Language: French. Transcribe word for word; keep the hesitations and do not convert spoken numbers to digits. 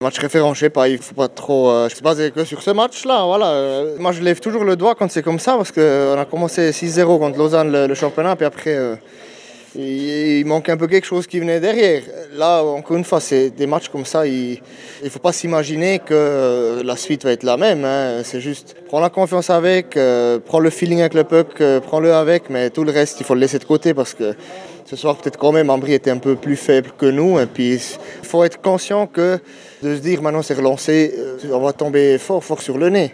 Match référent, je sais pas, il faut pas trop euh, se baser que sur ce match-là. Voilà. Euh, moi, je lève toujours le doigt quand c'est comme ça parce qu'on a commencé six zéro contre Lausanne le, le championnat, puis après, euh, il, il manque un peu quelque chose qui venait derrière. Là, encore une fois, c'est des matchs comme ça. Il ne faut pas s'imaginer que euh, la suite va être la même. Hein. C'est juste prends la confiance avec, euh, prends le feeling avec le puck, euh, prends-le avec, mais tout le reste, il faut le laisser de côté parce que ce soir, peut-être quand même, Ambry était un peu plus faible que nous. Et puis, il faut être conscient que de se dire maintenant c'est relancé, on va tomber fort, fort sur le nez.